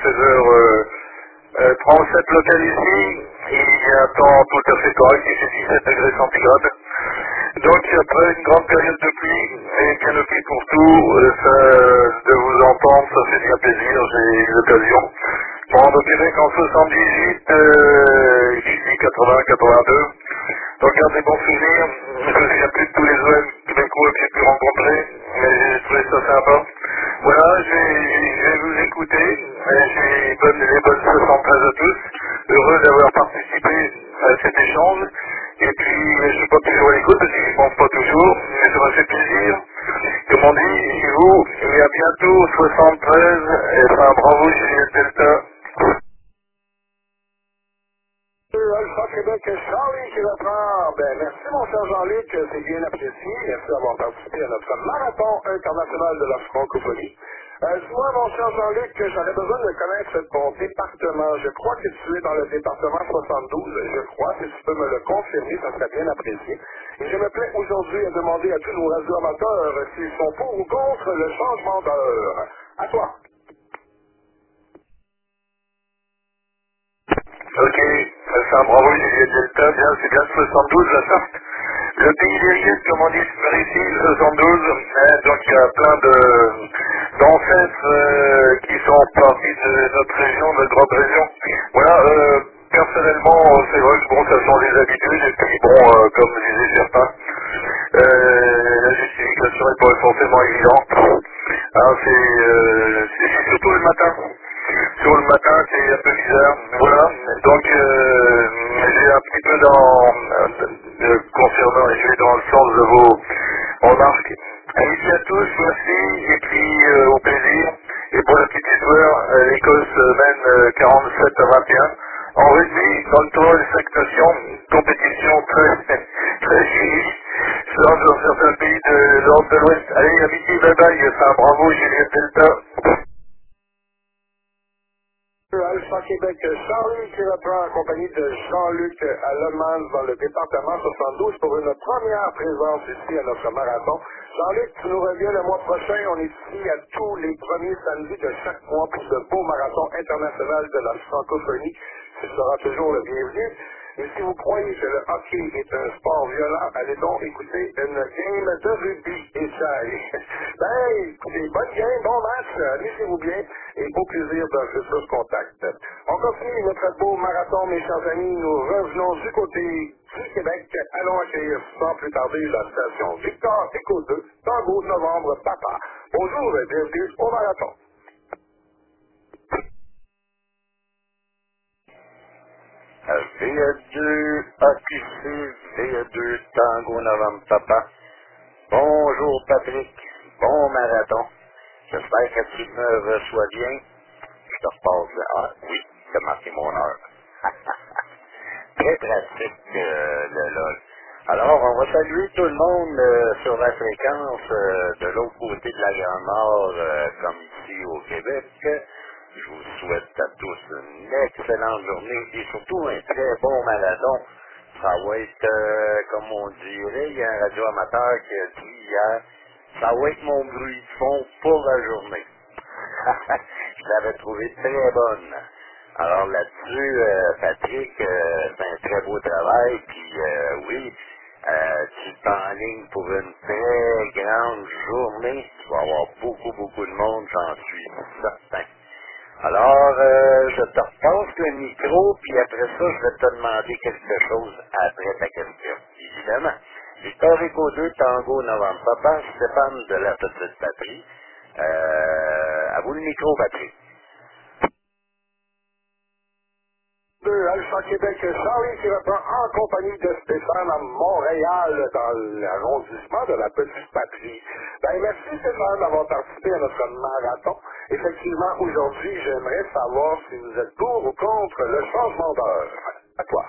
16h37 local ici, il y a un temps tout à fait correct, il fait 17 degrés centigrades. Donc après une grande période de pluie, et canopie pour tout, de vous entendre, ça fait bien plaisir, j'ai eu l'occasion. Bon, au Québec en 78, ici 80-82, donc gardez bons souvenirs, je ne me souviens plus de tous les OM québécois que j'ai pu rencontrer, mais j'ai trouvé ça sympa. Voilà, je vais vous écouter, et les bonnes 73 à tous, heureux d'avoir participé à cet échange. Et puis, je ne suis pas toujours à l'écoute parce que je ne pense pas toujours, mais ça m'a fait plaisir. Comme on dit, chez vous, il y a bientôt 73, et enfin bravo Juliette Delta. Alpha Québec, Charlie qui reprend. Ben, merci mon cher Jean-Luc, c'est bien apprécié. Merci d'avoir participé à notre marathon international de la francophonie. Dis-moi, mon cher Jean-Luc, j'aurais besoin de connaître ton département. Je crois que tu es dans le département 72. Je crois, si tu peux me le confirmer, ça serait bien apprécié. Et je me plais aujourd'hui à demander à tous nos radioamateurs s'ils sont pour ou contre le changement d'heure. À toi. Ok, enfin bravo Juliette Delta, bien, c'est bien 72 la Sarthe. Le pays des rivières, comme on dit par ici, 72, donc il y a plein d'ancêtres qui sont partis de notre région, de notre grande région. Voilà, personnellement, c'est vrai que bon, ça change les habitudes, et puis bon, comme disaient certains, la justification n'est pas forcément évidente. Hein, c'est surtout le matin. Sur le matin, c'est un peu bizarre. Voilà. Donc, j'ai un petit peu concernant, je vais dans le sens de vos remarques. Amitié à tous, merci, et puis au plaisir. Et pour la petite histoire, l'Écosse mène 47 à 21. En rugby, dans le tournoi des 5 nations, compétition très, très suivie. Selon dans certains pays de l'Europe de l'Ouest. Allez, amitié, bye bye, enfin bravo, Juliette Delta. Alpha Québec, Charlie qui reprend en compagnie de Jean-Luc à Le Mans dans le département 72 pour une première présence ici à notre marathon. Jean-Luc, tu nous reviens le mois prochain. On est ici à tous les premiers samedis de chaque mois pour ce beau marathon international de la francophonie. Tu seras toujours le bienvenu. Et si vous croyez que le hockey est un sport violent, allez donc écouter une game de rugby et ça. Ben, écoutez, bonne game, bon match, amusez-vous bien et au plaisir d'un futur contact. On continue notre beau marathon, mes chers amis. Nous revenons du côté du Québec. Allons accueillir sans plus tarder la station Victor Éco 2, Tango Novembre Papa. Bonjour et bienvenue au marathon. VE2 AQC, VE2 Tango Novembre Papa. Bonjour Patrick, bon marathon. J'espère que tu me reçois bien. Je te repasse là. Ah oui, t'as marqué mon heure. Très pratique le log. Alors, on va saluer tout le monde sur la fréquence de l'autre côté de la Grande Nord, comme ici au Québec. Je vous souhaite à tous une excellente journée et surtout un très bon marathon. Ça va être, comme on dirait, il y a un radioamateur qui a dit hier, ça va être mon bruit de fond pour la journée. Je l'avais trouvé très bonne. Alors là-dessus, Patrick, c'est un très beau travail, puis oui, tu t'enlignes pour une très grande journée. Tu vas avoir beaucoup de monde, j'en suis certain. Alors, je te repasse le micro, puis après ça, je vais te demander quelque chose après ta question. Évidemment. Victor Eco 2, Tango Novembre Papa, Stéphane de la Petite Patrie. À vous le micro, Patrick. Alpha Québec, Charlie qui reprend en compagnie de Stéphane à Montréal dans l'arrondissement de la Petite Patrie. Ben, merci Stéphane d'avoir participé à notre marathon. Effectivement, aujourd'hui, j'aimerais savoir si vous êtes pour ou contre le changement d'heure. À toi.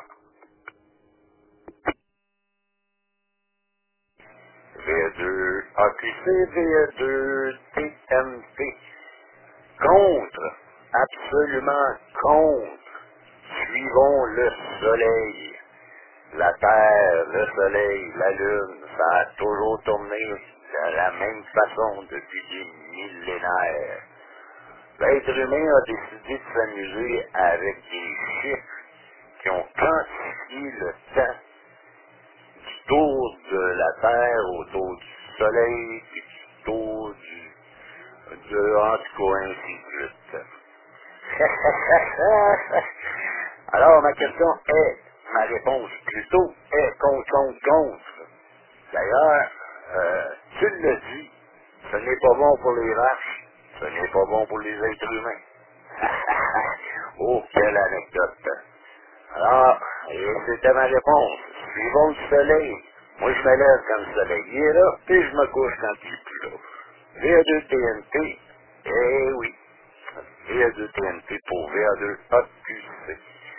VE2 AQC, VE2 TMP. Contre, absolument contre. Suivons le soleil. La Terre, le soleil, la Lune, ça a toujours tourné de la même façon depuis des millénaires. L'être humain a décidé de s'amuser avec des chiffres qui ont quantifié le temps du tour de la Terre autour du soleil, puis du tour en tout cas, ainsi de suite. Alors, ma question est, ma réponse plutôt est contre. D'ailleurs, tu le dis, ce n'est pas bon pour les vaches, ce n'est pas bon pour les êtres humains. Oh, quelle anecdote. Alors, et c'était ma réponse. Suivons le soleil. Moi, je me lève quand le soleil est là, puis je me couche quand il est plus là. VA2 TNT, eh oui. VA2 TNT pour VA2 AQC.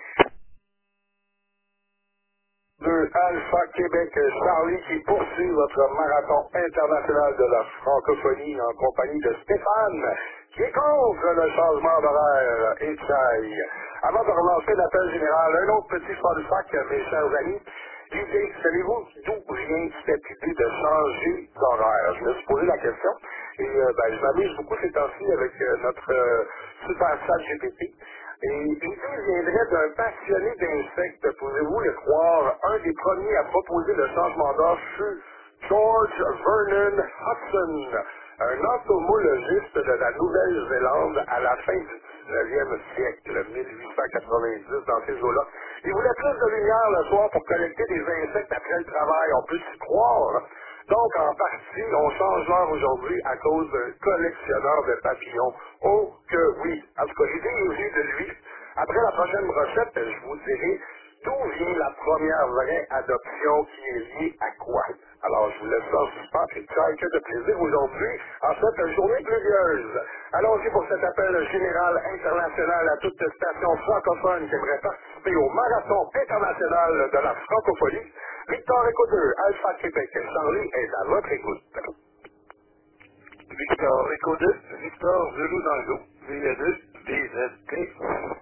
Alpha Québec, Charlie qui poursuit votre marathon international de la francophonie en compagnie de Stéphane qui est contre le changement d'horaire et Tchaï. Avant de relancer l'appel général, un autre petit fun fact, mes chers amis. L'idée, savez-vous d'où vient cette idée de changer d'horaire? Je me suis posé la question et je m'amuse beaucoup ces temps-ci avec notre super chat GPT. Et l'idée viendrait d'un passionné d'insectes, pouvez-vous le croire, un des premiers à proposer le changement d'heure fut George Vernon Hudson, un entomologiste de la Nouvelle-Zélande à la fin du 19e siècle, 1890, dans ces eaux-là. Il voulait plus de lumière le soir pour collecter des insectes après le travail, on peut s'y croire. Donc, en partie, on change l'heure aujourd'hui à cause d'un collectionneur de papillons. Oh que oui! En tout cas, l'idée est venue de lui. Après la prochaine recette, je vous dirai d'où vient la première vraie adoption qui est liée à quoi. Alors, je vous laisse ça en suspens et que de plaisir aujourd'hui, en cette journée pluvieuse. Allons-y pour cet appel général international à toute station francophone qui aimerait participer au marathon international de la francophonie. Victor Eco 2, Alpha Québec, Charlie est à votre écoute. Victor Eco 2, Victor Zulu Tango, VE2, VZT.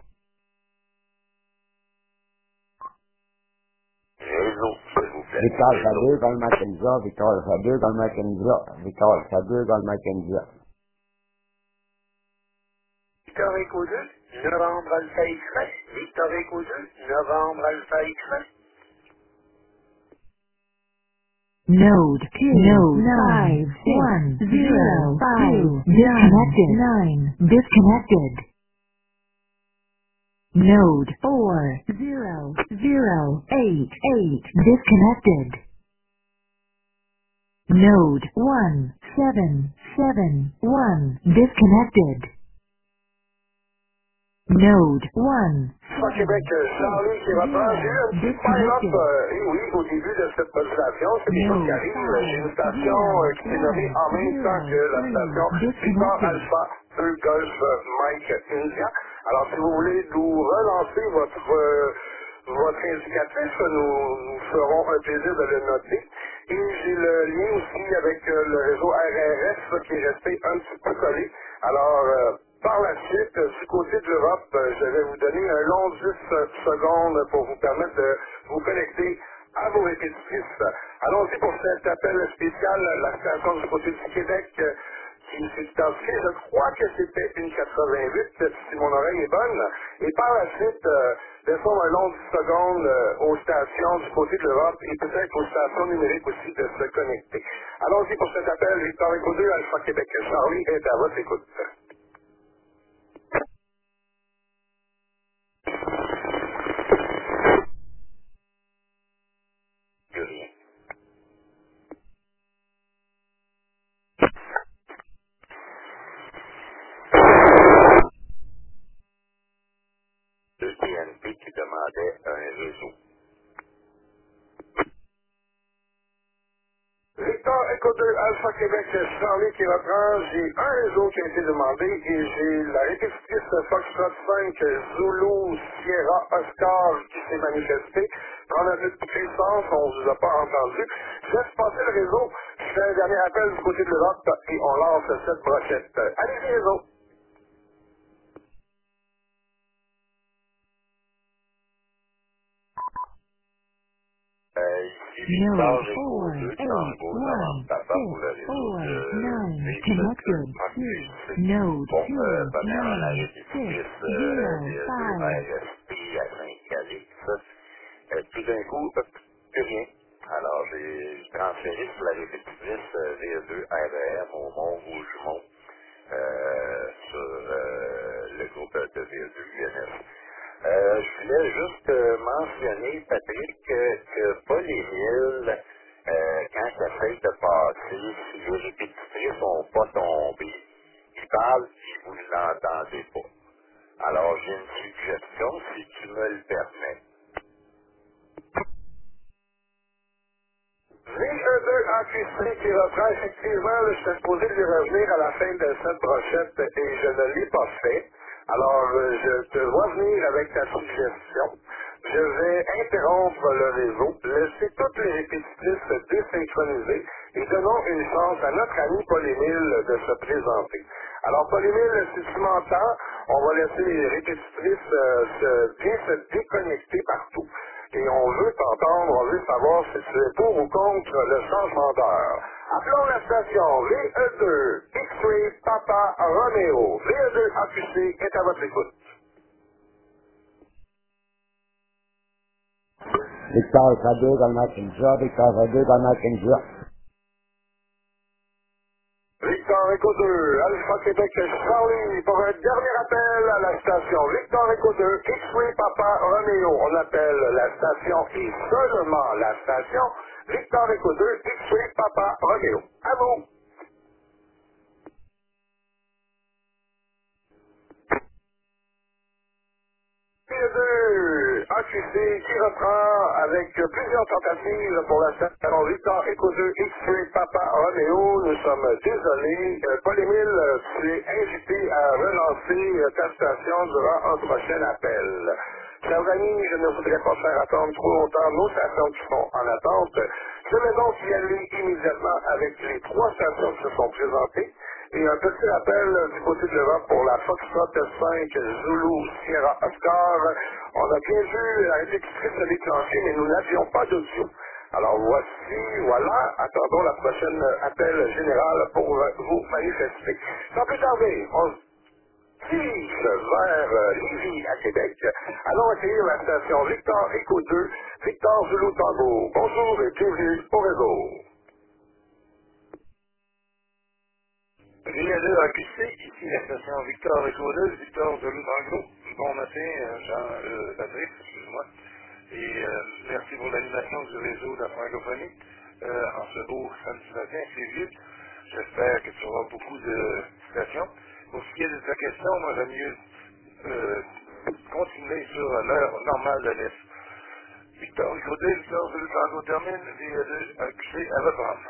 Réseau, s'il vous plaît. Victor Alpha 2, Golf Mackenzie, Victor Alpha 2, Golf Mackenzie, Victor Alpha 2, Golf Mackenzie. Victor Eco 2, Novembre Alpha X-Ray. Victor Eco 2, Novembre Alpha X-Ray. Node 2, Node 5, 1, 0, 5, disconnected, 9, disconnected. Node 4, 0, 0, 8, 8, disconnected. Node 1, 7, 7, 1, disconnected. Node 1. Alpha Québec, Charlie qui reprend. J'ai eu un petit pile-up, et oui, au début de cette modulation. C'est des choses qui arrivent. J'ai une station qui s'est nommée en même temps que la station Victor Alpha 2 Golf Mike India. Alors, si vous voulez nous relancer votre indicatif, nous ferons un plaisir de le noter. Et j'ai le lien aussi avec le réseau RRS qui est resté un petit peu collé. Alors, par la suite, du côté de l'Europe, je vais vous donner un long 10 secondes pour vous permettre de vous connecter à vos répétitrices. Allons-y pour cet appel spécial, la station du côté du Québec qui s'est identifiée. Je crois que c'était une 88, si mon oreille est bonne. Et par la suite, laissons un long 10 secondes aux stations du côté de l'Europe et peut-être aux stations numériques aussi de se connecter. Allons-y pour cet appel. Victor Echo 2, Alpha Québec. Charlie est à votre écoute. Le TNP qui demandait un réseau. Victor Echo 2 Alpha Québec, Charlie qui reprend. J'ai un réseau qui a été demandé et j'ai la répétitrice Foxtrot 5 Zulu Sierra Oscar qui s'est manifestée. Prendre un peu de puissance, on ne vous a pas entendu. Je laisse passer le réseau. Je fais un dernier appel du côté de l'Europe et on lance cette brochette. Allez-y réseau. Ici Victor Echo 2 Tango Novembre Papa pour le réseau de Bon, premièrement, la répétitrice RSP à Saint-Calix. Tout d'un coup, plus rien. Alors, j'ai transféré sur la répétitrice V2 REM au Mont-Rougemont sur le groupe de V2 UNF. Je voulais juste mentionner, Patrick, que Paul-Émile, quand il essaye de passer, si les répétitrices n'ont pas tombé, il parle si vous ne l'entendez pas. Alors, j'ai une suggestion, si tu me le permets. V2 AQC qui reprend effectivement, je suis supposé lui revenir à la fin de cette brochette et je ne l'ai pas fait. Alors, je te vois venir avec ta suggestion. Je vais interrompre le réseau, laisser toutes les répétitrices désynchronisées et donnons une chance à notre ami Paul-Émile de se présenter. Alors, Paul-Émile, si tu m'entends, on va laisser les répétitrices bien se déconnecter partout. Et on veut t'entendre, on veut savoir si tu es pour ou contre le changement d'heure. Appelons la station VE2 X-Ray Papa Romeo. VE2 AQC est à votre écoute. Victor Alpha 2 dans Mackenzie, Victor Alpha 2 dans Mackenzie. Victor Echo 2, Alpha Québec, Charlie, pour un dernier appel à la station. Victor Echo 2, X-Ray Papa Romeo. On appelle la station et seulement la station. Victor Echo 2, X-Ray Papa Romeo. À vous. V2 AQC qui reprend avec plusieurs tentatives pour la station Victor Echo 2 X-Ray Papa Romeo. Nous sommes désolés. Paul-Émile, tu es invité à relancer ta station durant un prochain appel. Chers amis, je ne voudrais pas faire attendre trop longtemps nos stations qui sont en attente. Je vais donc y aller immédiatement avec les trois stations qui se sont présentées. Et un petit rappel du côté de l'Europe pour la Foxtrot 5 Zulu Sierra Oscar. On a bien vu la répétitrice se déclencher, mais nous n'avions pas d'audio. Alors voici, voilà, attendons la prochaine appel général pour vous manifester. Sans plus tarder, on se dirige vers Lévis à Québec. Allons accueillir la station Victor Echo 2, Victor Zulu Tango. Bonjour et bienvenue au réseau. VA2 AQC, ici la station Victor Echo 2, Victor de Lutango. Bon matin, Patrick, excuse-moi. Et merci pour l'animation du réseau de la francophonie. En ce beau samedi matin, c'est vite. J'espère que tu auras beaucoup de stations. Pour ce qui est de ta question, moi j'aime mieux continuer sur l'heure normale de l'Est. Victor Hugo 2, Victor Zulu Tango termine, VA2 accusé à reprendre.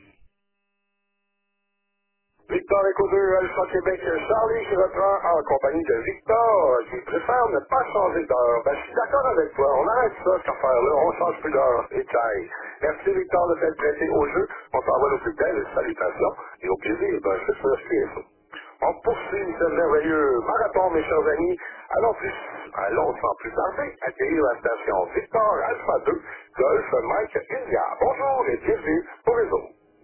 Victor Echo 2, Alpha Québec, Charlie qui reprend en compagnie de Victor, qui préfère ne pas changer d'heure. Ben, je suis d'accord avec toi, on arrête ça, cette affaire-là, on change plus d'heure, et taille. Merci Victor de t'être prêté au jeu, on t'envoie nos plus belles salutations, et au plaisir, ben, c'est ça, c'est ça. On poursuit ce merveilleux marathon, mes chers amis. Allons sans plus tarder, accueillir la station Victor Alpha 2, Golf Mike India. Bonjour et bienvenue au réseau.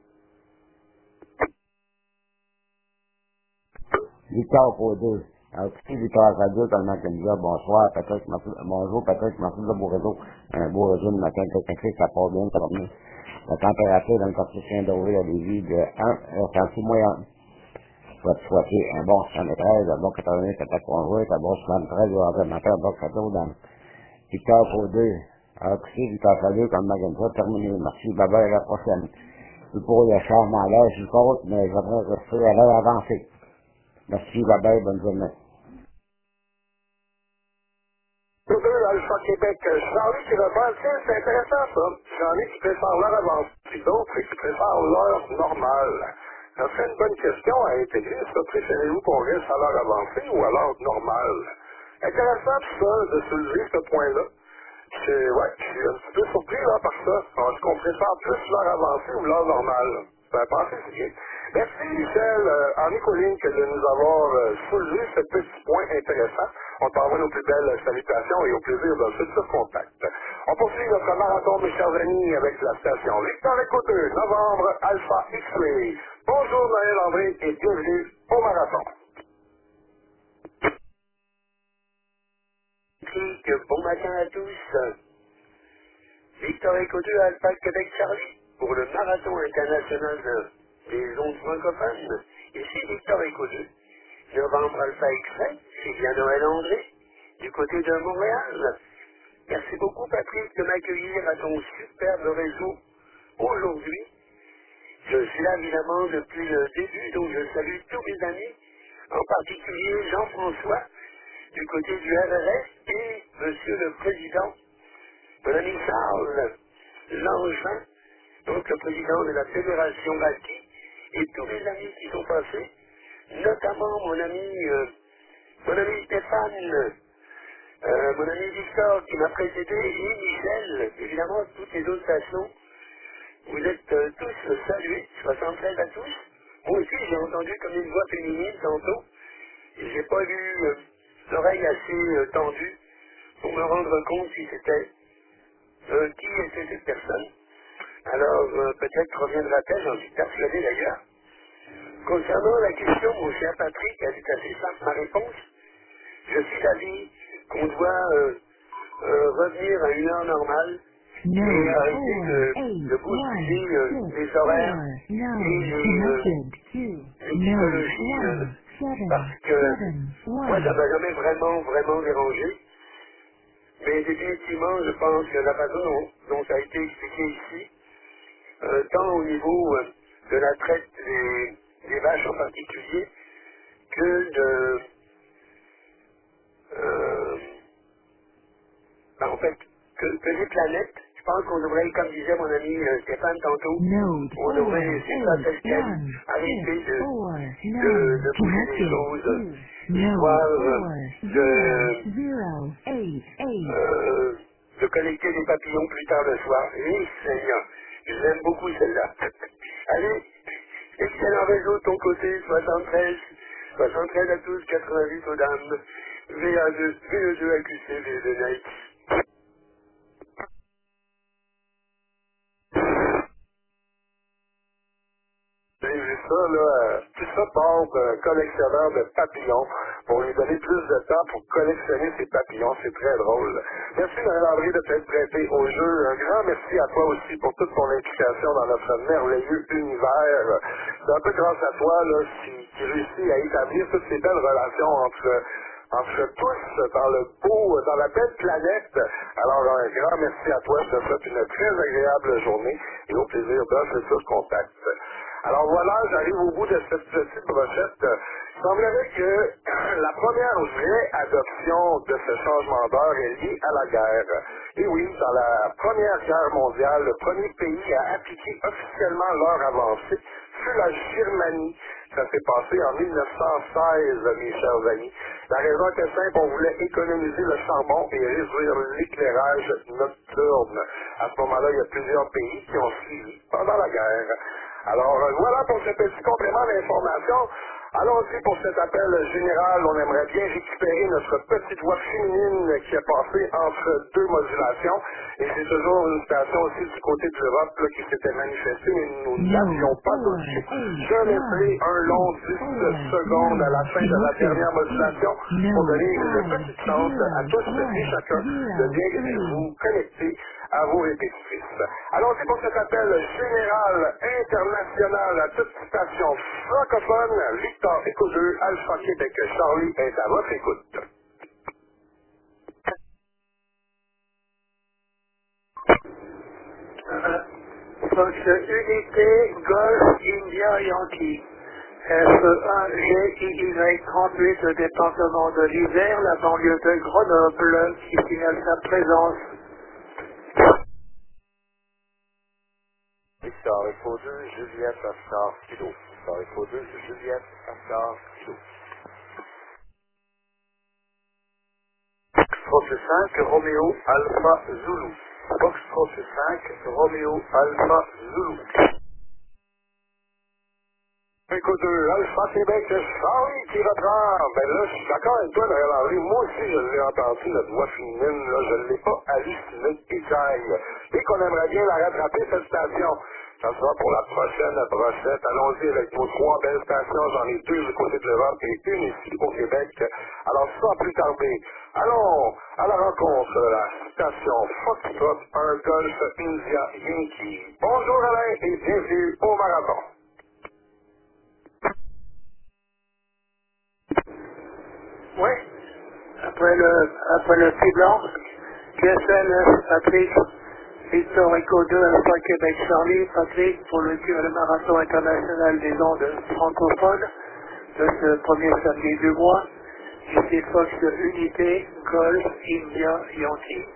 Victor pour deux. Alors, écoutez, Victor Alpha 2, comme Mike India, bonsoir, Patrick, merci, bonjour, Patrick, merci de beau réseau. Un beau réseau de matin, technique, ça part bien, ça va bien. La température dans le quartier Saint-Doré à Lévis de 36 moyen. Souhaiter un bon 73, un bon 88, un bon conjoint, un bon 73, un matin, un bon 14 dans Victor pour deux. Alors, écoutez, Victor Alpha 2, comme Mike India, terminé. Merci, bye bye, à la prochaine. Et pour le changement à l'heure, je compte, mais j'aimerais rester à l'heure avancée. Merci, bye bye, bonne journée. Tous deux, Alpha Québec, Charlie qui reprend, tiens, c'est intéressant ça. Charlie qui prépare l'heure avancée, d'autres qui préparent l'heure normale. Ça serait une bonne question à intégrer, ça. Préférez-vous qu'on reste à l'heure avancée ou à l'heure normale? Intéressant tout ça, de soulever ce point-là. Je suis un petit peu surpris là par ça. Est-ce qu'on prépare plus l'heure avancée ou l'heure normale? Ben, pensez c'est bien. Merci Michel, Henri Colline, de nous avoir soulevé ce petit point intéressant. On t'envoie nos plus belles salutations et au plaisir d'un futur contact. On poursuit notre marathon, mes chers amis, avec la station Victor Echo 2, novembre, Alpha X-Ray. Bonjour Noël André et bienvenue au marathon. Bon matin à tous. Victor Echo 2 Alpha Québec Charlie pour le marathon international des ondes francophones. Ici Victor Echo 2. Novembre Alpha X-Ray, c'est bien Noël André, du côté de Montréal. Merci beaucoup Patrick de m'accueillir à ton superbe réseau aujourd'hui. Je suis là évidemment depuis le début, donc je salue tous mes amis, en particulier Jean-François, du côté du RRS, et Monsieur le Président, mon ami Charles Langevin, donc le Président de la Fédération Baltique, et tous mes amis qui sont passés, notamment mon ami Stéphane, mon ami Victor qui m'a précédé, et Michel, évidemment toutes les autres stations. Vous êtes tous salués, 73 à tous. Moi aussi j'ai entendu comme une voix féminine tantôt, et j'ai pas eu l'oreille assez tendue pour me rendre compte si c'était qui était cette personne. Alors peut-être reviendra-t-elle, j'en suis persuadé d'ailleurs. Concernant la question, mon cher Patrick, elle est assez simple ma réponse. Je suis d'avis qu'on doit revenir à une heure normale et arrêter de bousculer les horaires et les psychologies parce que moi ça m'a jamais vraiment dérangé. Mais définitivement, je pense que la façon dont ça a été expliqué ici, tant au niveau de la traite des vaches en particulier, que de... en fait, que les planètes, je pense qu'on devrait, comme disait mon ami Stéphane tantôt, on devrait, c'est ça, tel quel, arrêter de bouger les choses, histoire de collecter des papillons plus tard le soir. Oui, Seigneur, j'aime beaucoup celle-là. Allez, excellent réseau de ton côté, 73 à tous, 88 aux dames, VA2, VE2 AQC, VE2 Nike. J'ai vu ça, là, tout ça part d'un collectionneur de papillons pour lui donner plus de temps pour collectionner ses papillons. C'est très drôle. Merci Marie-André de t'être prêté au jeu. Un grand merci à toi aussi pour toute ton implication dans notre merveilleux univers. C'est un peu grâce à toi là, qui réussit à établir toutes ces belles relations entre tous dans la belle planète. Alors un grand merci à toi. Je te souhaite une très agréable journée et au plaisir d'un futur contact. Alors voilà, j'arrive au bout de cette petite brochette. Il semblerait que la première vraie adoption de ce changement d'heure est liée à la guerre. Et oui, dans la Première Guerre mondiale, le premier pays à appliquer officiellement l'heure avancée fut la Birmanie. Ça s'est passé en 1916, mes chers amis. La raison était simple, on voulait économiser le charbon et réduire l'éclairage nocturne. À ce moment-là, il y a plusieurs pays qui ont suivi pendant la guerre. Alors, voilà pour ce petit complément d'information. Allons-y pour cet appel général. On aimerait bien récupérer notre petite voix féminine qui est passée entre deux modulations. Et c'est toujours une station aussi du côté de l'Europe là, qui s'était manifestée, mais nous n'avions pas touché. Je laisserai un long 10 secondes à la fin de la dernière modulation pour donner une petite chance à tous et chacun de bien vous connecter à vos répétitrices. Allons-y pour cet appel général international à toute station francophone. Victor Echo 2, Alpha Québec, Charlie est à votre écoute. Fox Unité, Golf, India, Yankee. F1GIY38, le département de l'Isère, la banlieue de Grenoble, qui signale sa présence. Victor Echo 2, Juliette Oscar Kilo. Victor Echo 2, Juliette Oscar Kilo. Fox 5, Roméo, Alpha, Zulu. Fox 5, Roméo, Alpha, Zulu. Écoute, Alpha Québec, Charlie qui reprend. Ben là, je suis d'accord avec toi, Noël Henry. Moi aussi, je l'ai entendu, notre voix féminine, là, je ne l'ai pas halluciné et taille. Et qu'on aimerait bien la rattraper, cette station. Ça sera pour la prochaine brochette. Allons-y avec nos 3 belles stations. J'en ai 2 du côté de l'Europe et une ici au Québec. Alors, sans plus tarder, allons à la rencontre de la station Foxtrot, un Golf India Yankee. Bonjour Alain et bienvenue au marathon. Oui, après le petit blanc, QSL, Patrick, Victor Echo 2, Alpha Québec Charlie, Patrick, pour le marathon international des ondes francophones de ce premier samedi du mois. Ici Fox Unité, Golf, India, Yankee.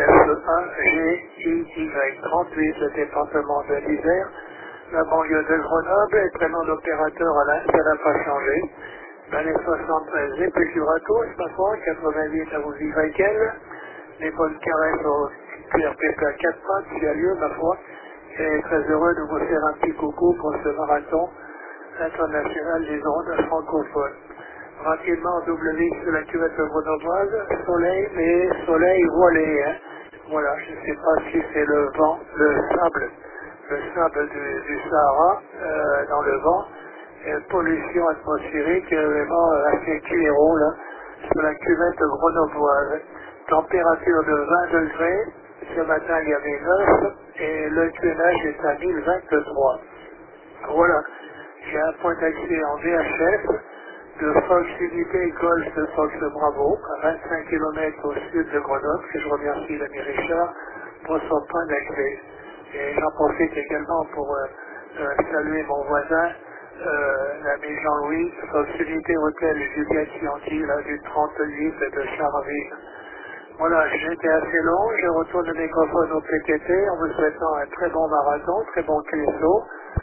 F1GIY38, le département de l'Isère, la banlieue de Grenoble, et prénom d'opérateur Alain, ça n'a pas changé. L'année 73, j'ai plaisir à tous, ma foi, 88 à vous YL, les bonnes caresses au PRPP à 4 pattes, si à lieu, ma foi, et très heureux de vous faire un petit coucou pour ce marathon international des ondes francophones. Rapidement, double ligne sur la cuvette grenobloise, soleil, mais soleil voilé, hein. Voilà, je ne sais pas si c'est le vent, le sable du Sahara, dans le vent, et pollution atmosphérique, vraiment assez clairo, là, sur la cuvette grenobloise. Température de 20 degrés, ce matin il y avait 9, et le tunnage est à 1023. Voilà, j'ai un point d'accès en VHF, de Fox Unité Golf de Fox Bravo, à 25 km au sud de Grenoble, que je remercie l'ami Richard pour son point d'accès. Et j'en profite également pour saluer mon voisin, l'ami Jean-Louis, Fox Unité Hôtel Juliette Yankee, là du 38 de Charleville. Voilà, j'étais assez long, je retourne le microphone au PTT en vous souhaitant un très bon marathon, très bon QSO.